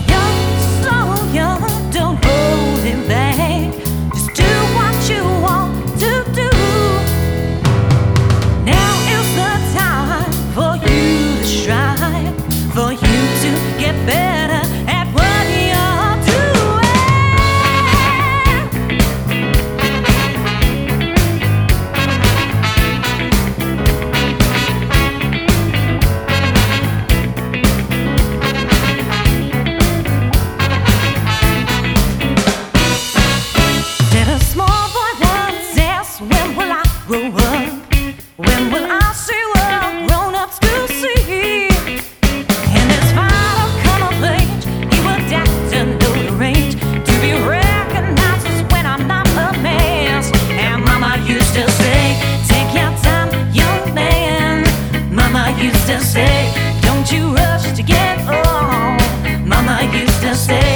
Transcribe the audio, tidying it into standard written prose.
young, so young, don't hold it back. Just do what you want to do. Now is the time for you to strive, for you to get better at what you're doing. Did a small boy once ask, when will I grow up? When will I see what grown-ups do see? In his final come of age, he would have to know the range to be recognized as when I'm not a mess. And Mama used to say, take your time, young man. Mama used to say, don't you rush to get old. Mama used to say,